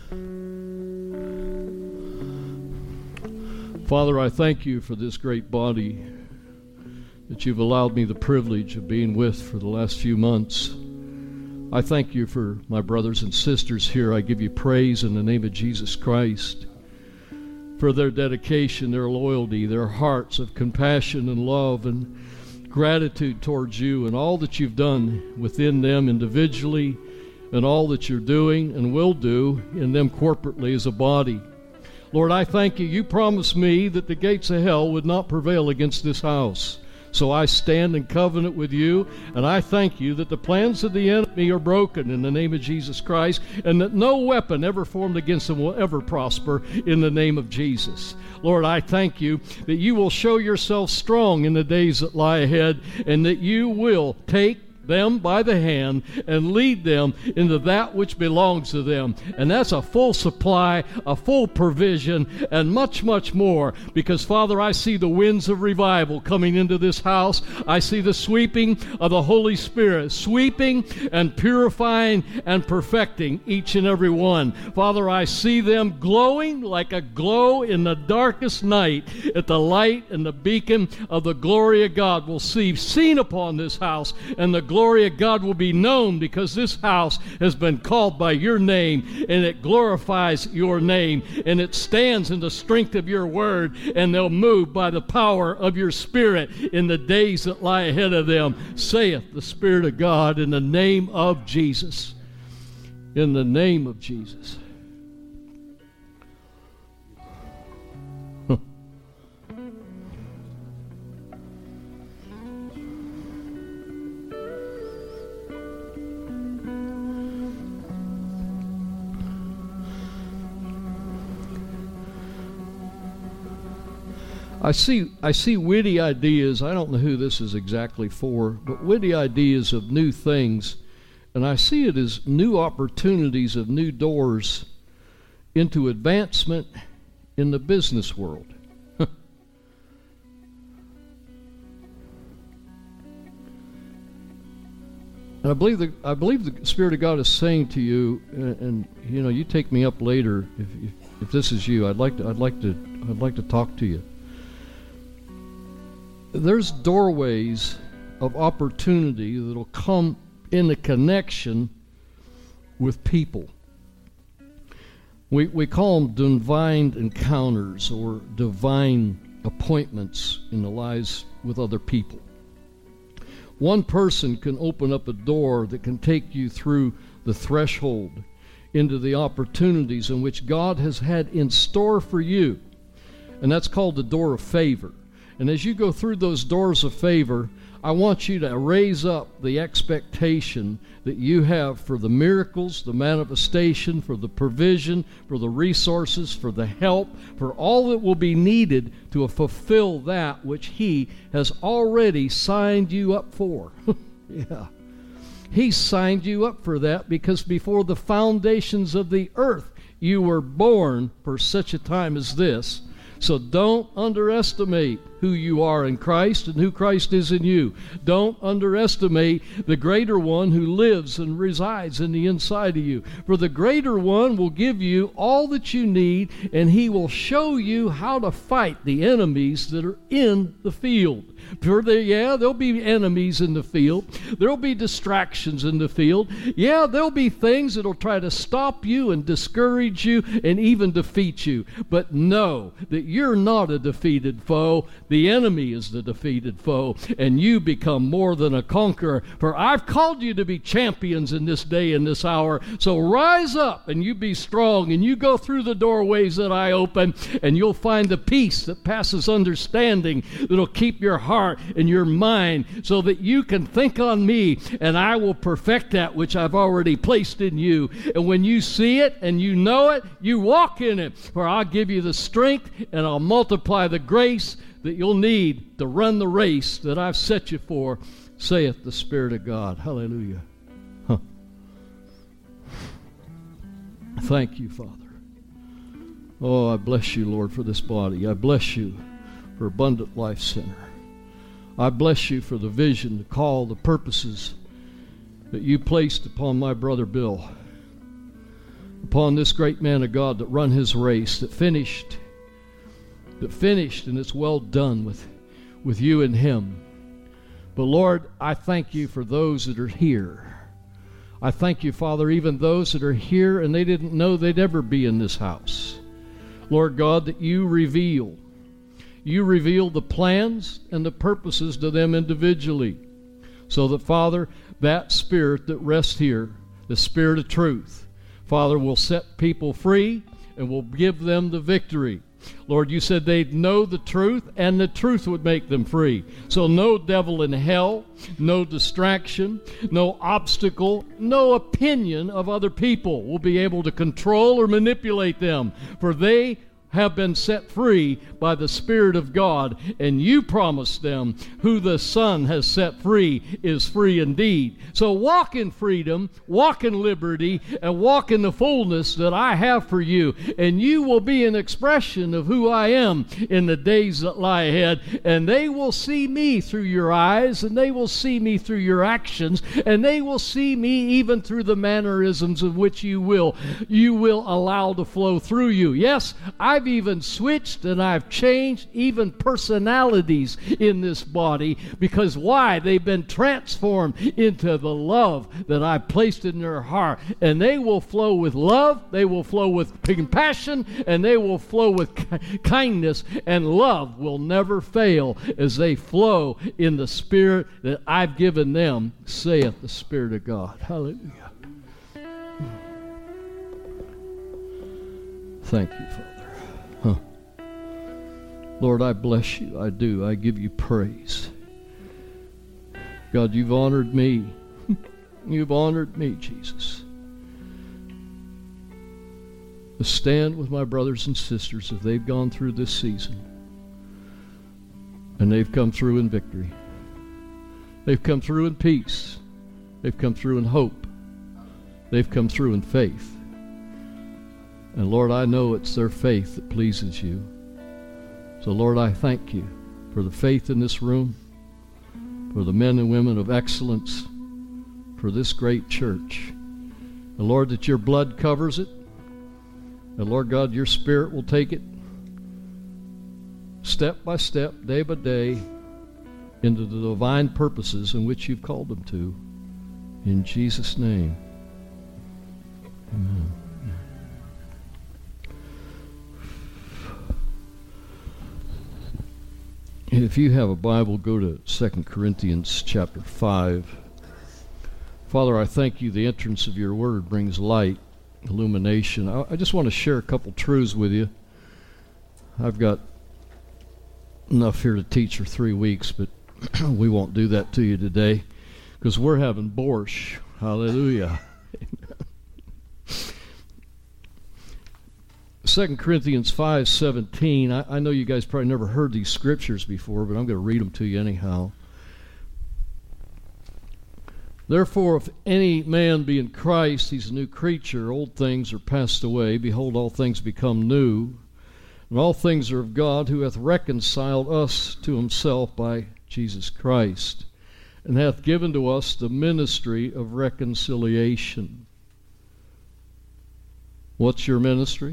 Father, I thank you for this great body that you've allowed me the privilege of being with for the last few months. I thank you for my brothers and sisters here. I give you praise in the name of Jesus Christ for their dedication, their loyalty, their hearts of compassion and love and gratitude towards you and all that you've done within them individually and all that you're doing and will do in them corporately as a body. Lord, I thank you. You promised me that the gates of hell would not prevail against this house. So I stand in covenant with you, and I thank you that the plans of the enemy are broken in the name of Jesus Christ, and that no weapon ever formed against them will ever prosper in the name of Jesus. Lord, I thank you that you will show yourself strong in the days that lie ahead, and that you will take them by the hand and lead them into that which belongs to them. And that's a full supply, a full provision, and much, much more. Because, Father, I see the winds of revival coming into this house. I see the sweeping of the Holy Spirit, sweeping and purifying and perfecting each and every one. Father, I see them glowing like a glow in the darkest night at the light and the beacon of the glory of God will see seen upon this house, and the glory of God will be known because this house has been called by your name, and it glorifies your name, and it stands in the strength of your word, and they'll move by the power of your Spirit in the days that lie ahead of them, saith the Spirit of God, in the name of Jesus. In the name of Jesus. I see witty ideas. I don't know who this is exactly for, but witty ideas of new things. And I see it as new opportunities of new doors into advancement in the business world. And I believe the Spirit of God is saying to you, and you know, you take me up later if this is you. I'd like to talk to you. There's doorways of opportunity that'll come in a connection with people. We call them divine encounters or divine appointments in the lives with other people. One person can open up a door that can take you through the threshold into the opportunities in which God has had in store for you. And that's called the door of favor. And as you go through those doors of favor, I want you to raise up the expectation that you have for the miracles, the manifestation, for the provision, for the resources, for the help, for all that will be needed to fulfill that which He has already signed you up for. Yeah. He signed you up for that because before the foundations of the earth, you were born for such a time as this. So don't underestimate who you are in Christ and who Christ is in you. Don't underestimate the greater one who lives and resides in the inside of you. For the greater one will give you all that you need, and He will show you how to fight the enemies that are in the field. There'll be enemies in the field. There'll be distractions in the field. Yeah, there'll be things that'll try to stop you and discourage you and even defeat you. But know that you're not a defeated foe. The enemy is the defeated foe, and you become more than a conqueror. For I've called you to be champions in this day and this hour. So rise up and you be strong, and you go through the doorways that I open, and you'll find the peace that passes understanding that'll keep your heart and your mind so that you can think on me, and I will perfect that which I've already placed in you. And when you see it and you know it, you walk in it. For I'll give you the strength and I'll multiply the grace that you'll need to run the race that I've set you for, saith the Spirit of God. Hallelujah. Thank you, Father. Oh, I bless you, Lord, for this body. I bless you for Abundant Life Center. I bless you for the vision, the call, the purposes that you placed upon my brother Bill. I upon this great man of God that run his race, that finished, and it's well done with you and him. But Lord, I thank you for those that are here. I thank you, Father, even those that are here and they didn't know they'd ever be in this house. Lord God, that you reveal the plans and the purposes to them individually. So that, Father, that spirit that rests here, the spirit of truth, Father, will set people free and will give them the victory. Lord, you said they'd know the truth, and the truth would make them free. So no devil in hell, no distraction, no obstacle, no opinion of other people will be able to control or manipulate them, for they have been set free by the Spirit of God, and you promised them who the Son has set free is free indeed. So walk in freedom, walk in liberty, and walk in the fullness that I have for you, and you will be an expression of who I am in the days that lie ahead, and they will see me through your eyes, and they will see me through your actions, and they will see me even through the mannerisms of which you will allow to flow through you. Yes, I've even switched and I've changed even personalities in this body, because why? They've been transformed into the love that I've placed in their heart, and they will flow with love, they will flow with compassion, and they will flow with kindness, and love will never fail as they flow in the Spirit that I've given them, saith the Spirit of God. Hallelujah. Thank you, Father. Lord, I bless you. I do. I give you praise. God, you've honored me. You've honored me, Jesus. To stand with my brothers and sisters as they've gone through this season. And they've come through in victory. They've come through in peace. They've come through in hope. They've come through in faith. And Lord, I know it's their faith that pleases you. So Lord, I thank you for the faith in this room, for the men and women of excellence, for this great church. And Lord, that your blood covers it. And Lord God, your Spirit will take it step by step, day by day, into the divine purposes in which you've called them to. In Jesus' name. Amen. If you have a Bible, go to 2 Corinthians chapter 5. Father, I thank you. The entrance of your word brings light, illumination. I just want to share a couple truths with you. I've got enough here to teach for 3 weeks, but we won't do that to you today because we're having borscht. Hallelujah. 2 Corinthians 5:17. I know you guys probably never heard these scriptures before, but I'm going to read them to you anyhow. Therefore, if any man be in Christ, he's a new creature. Old things are passed away. Behold, all things become new. And all things are of God, who hath reconciled us to himself by Jesus Christ, and hath given to us the ministry of reconciliation. What's your ministry?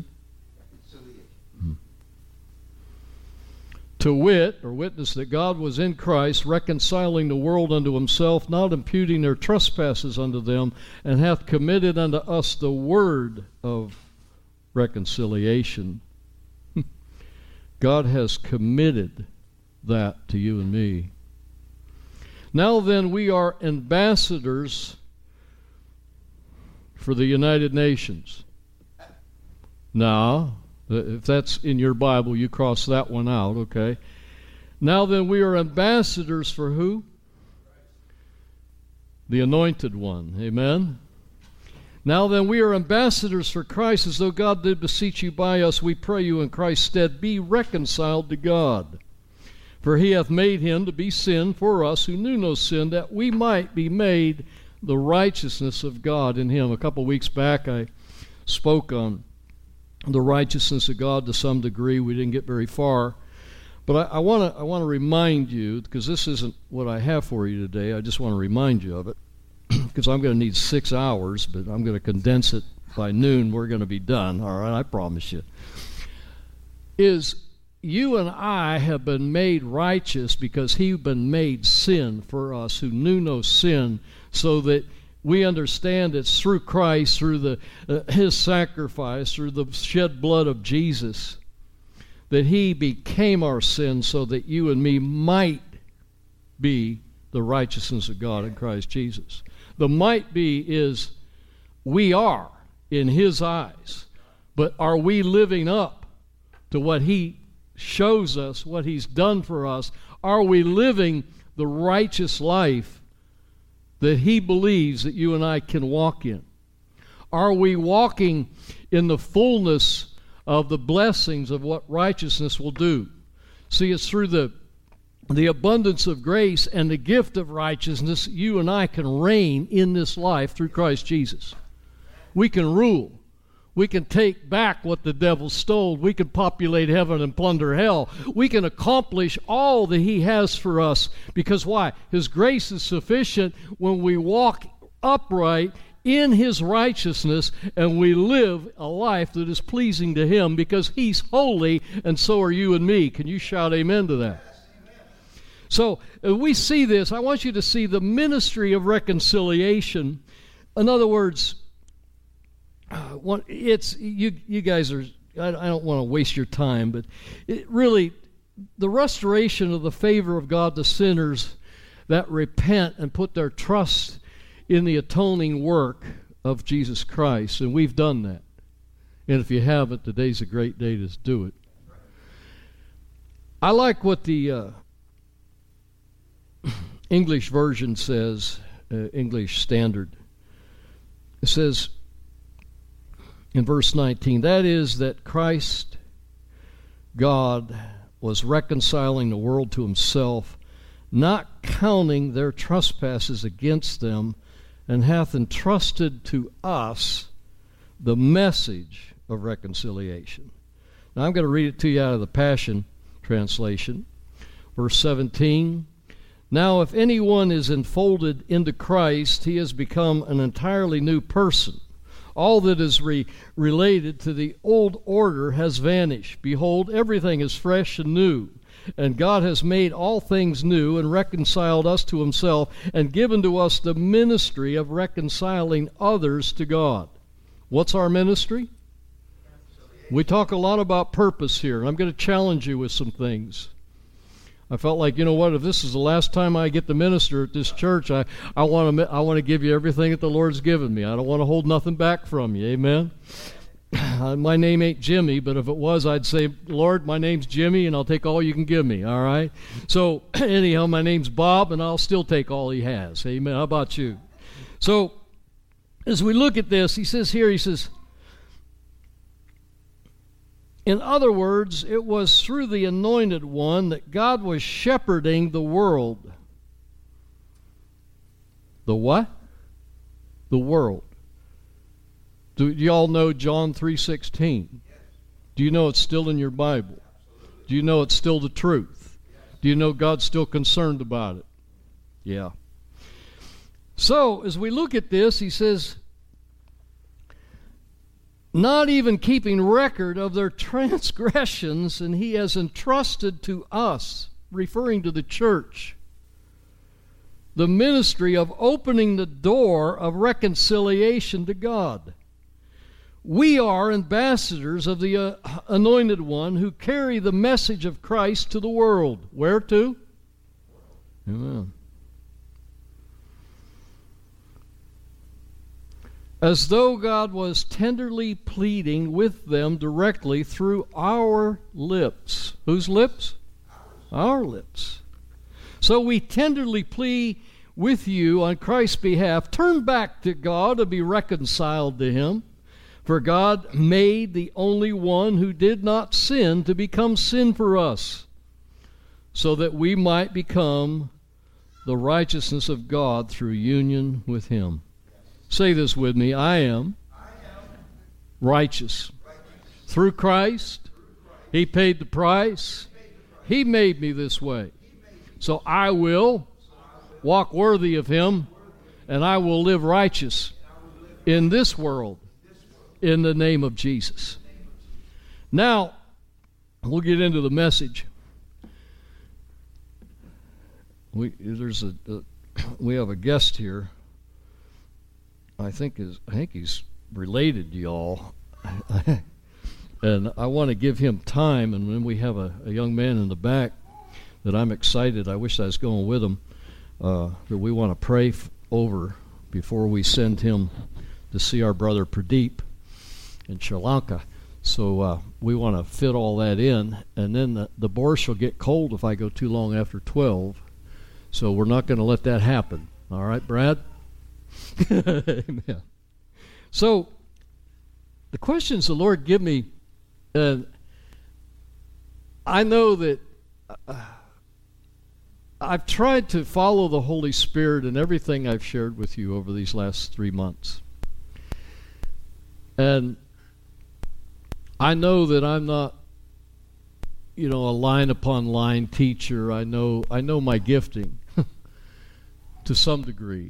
To wit, or witness, that God was in Christ, reconciling the world unto himself, not imputing their trespasses unto them, and hath committed unto us the word of reconciliation. God has committed that to you and me. Now then, we are ambassadors for the United Nations. Now, if that's in your Bible, you cross that one out, okay? Now then, we are ambassadors for who? The Anointed One. Amen? Now then, we are ambassadors for Christ, as though God did beseech you by us. We pray you in Christ's stead, be reconciled to God. For he hath made him to be sin for us who knew no sin, that we might be made the righteousness of God in him. A couple of weeks back, I spoke on the righteousness of God to some degree. We didn't get very far. But I want to remind you, because this isn't what I have for you today. I just want to remind you of it, because I'm going to need 6 hours, but I'm going to condense it by noon we're going to be done, all right, I promise you, is you and I have been made righteous because He's been made sin for us who knew no sin, so that we understand it's through Christ, through His sacrifice, through the shed blood of Jesus, that He became our sin so that you and me might be the righteousness of God in Christ Jesus. The might be is we are in His eyes, but are we living up to what He shows us, what He's done for us? Are we living the righteous life that He believes that you and I can walk in? Are we walking in the fullness of the blessings of what righteousness will do? See, it's through the abundance of grace and the gift of righteousness you and I can reign in this life through Christ Jesus. We can rule. We can take back what the devil stole. We can populate heaven and plunder hell. We can accomplish all that He has for us. Because why? His grace is sufficient when we walk upright in His righteousness and we live a life that is pleasing to Him, because He's holy and so are you and me. Can you shout amen to that? So we see this. I want you to see the ministry of reconciliation. In other words, it's you guys are, I don't want to waste your time, but it really, the restoration of the favor of God to sinners that repent and put their trust in the atoning work of Jesus Christ, and we've done that. And if you haven't, today's a great day to do it. I like what the English version says, English Standard. It says in verse 19, that is, that Christ, God, was reconciling the world to Himself, not counting their trespasses against them, and hath entrusted to us the message of reconciliation. Now I'm going to read it to you out of the Passion Translation. Verse 17, now if anyone is enfolded into Christ, he has become an entirely new person. All that is related to the old order has vanished. Behold, everything is fresh and new. And God has made all things new and reconciled us to Himself and given to us the ministry of reconciling others to God. What's our ministry? We talk a lot about purpose here, and I'm going to challenge you with some things. I felt like, you know what, if this is the last time I get to minister at this church, I want to give you everything that the Lord's given me. I don't want to hold nothing back from you. Amen? My name ain't Jimmy, but if it was, I'd say, Lord, my name's Jimmy, and I'll take all you can give me, all right? So, anyhow, my name's Bob, and I'll still take all He has. Amen. How about you? So, as we look at this, he says, in other words, it was through the Anointed One that God was shepherding the world. The what? The world. Do you all know John 3:16? Do you know it's still in your Bible? Do you know it's still the truth? Do you know God's still concerned about it? Yeah. So, as we look at this, he says, not even keeping record of their transgressions, and He has entrusted to us, referring to the church, the ministry of opening the door of reconciliation to God. We are ambassadors of the Anointed One who carry the message of Christ to the world. Where to? Amen. As though God was tenderly pleading with them directly through our lips. Whose lips? Our lips. So we tenderly plead with you on Christ's behalf. Turn back to God and be reconciled to Him. For God made the only one who did not sin to become sin for us, so that we might become the righteousness of God through union with Him. Say this with me. I am righteous. Through Christ, He paid the price. He made me this way. So I will walk worthy of Him, and I will live righteous in this world In the name of Jesus. Now, we'll get into the message. We have a guest here. I think he's related to y'all. And I want to give him time, and then we have a young man in the back that I'm excited. I wish I was going with him, that we want to pray over before we send him to see our brother Pradeep in Sri Lanka. So we want to fit all that in, and then the borscht will get cold if I go too long after 12. So we're not going to let that happen. All right, Brad? Amen. So the questions the Lord give me, I know that I've tried to follow the Holy Spirit in everything I've shared with you over these last 3 months. And I know that I'm not, a line upon line teacher. I know my gifting to some degree.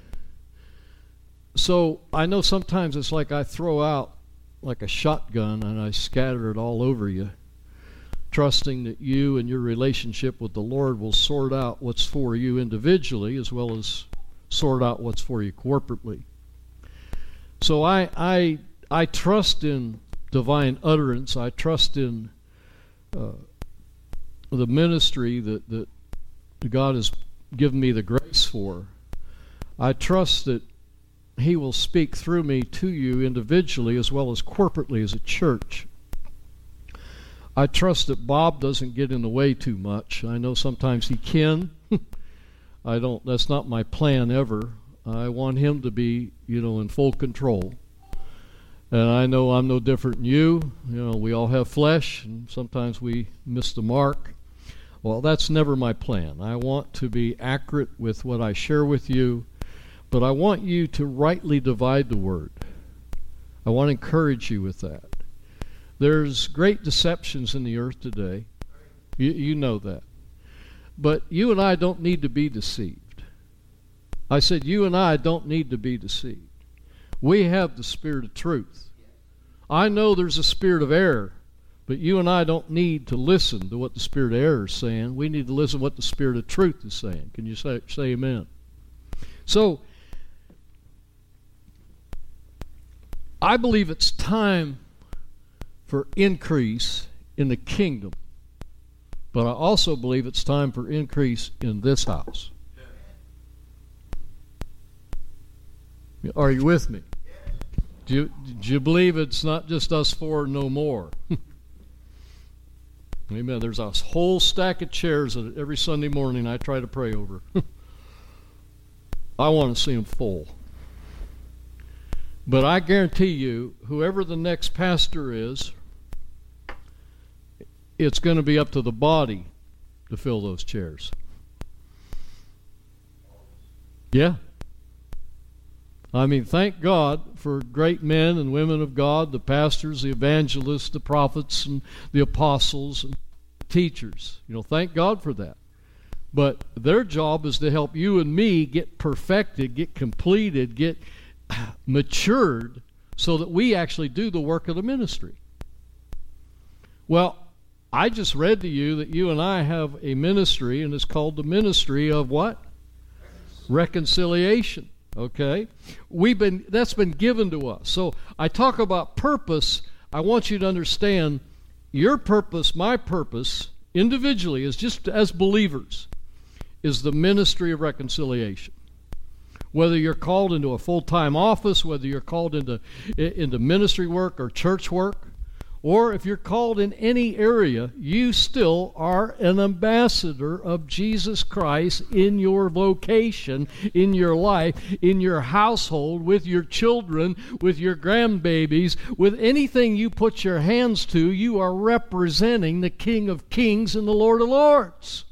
So I know sometimes it's like I throw out like a shotgun and I scatter it all over you, trusting that you and your relationship with the Lord will sort out what's for you individually as well as sort out what's for you corporately. So I trust in divine utterance. I trust in the ministry that God has given me the grace for. I trust that He will speak through me to you individually as well as corporately as a church. I trust that Bob doesn't get in the way too much. I know sometimes he can. That's not my plan ever. I want him to be, in full control. And I know I'm no different than you. We all have flesh, and sometimes we miss the mark. Well, that's never my plan. I want to be accurate with what I share with you, but I want you to rightly divide the word. I want to encourage you with that. There's great deceptions in the earth today. You know that. But you and I don't need to be deceived. I said you and I don't need to be deceived. We have the spirit of truth. I know there's a spirit of error, but you and I don't need to listen to what the spirit of error is saying. We need to listen to what the spirit of truth is saying. Can you say amen? So, I believe it's time for increase in the kingdom, but I also believe it's time for increase in this house. Are you with me? Do you believe it's not just us four no more? Amen. There's a whole stack of chairs that every Sunday morning I try to pray over. I want to see them full. But I guarantee you, whoever the next pastor is, it's going to be up to the body to fill those chairs. Yeah. I mean, thank God for great men and women of God, the pastors, the evangelists, the prophets, and the apostles, and the teachers. Thank God for that. But their job is to help you and me get perfected, get completed, get matured, so that we actually do the work of the ministry. Well, I just read to you that you and I have a ministry, and it's called the ministry of what? Reconciliation. Okay? That's been given to us. So I talk about purpose. I want you to understand your purpose, my purpose, individually, is just as believers, is the ministry of reconciliation. Whether you're called into a full-time office, whether you're called into ministry work or church work, or if you're called in any area, you still are an ambassador of Jesus Christ in your vocation, in your life, in your household, with your children, with your grandbabies, with anything you put your hands to. You are representing the King of Kings and the Lord of Lords.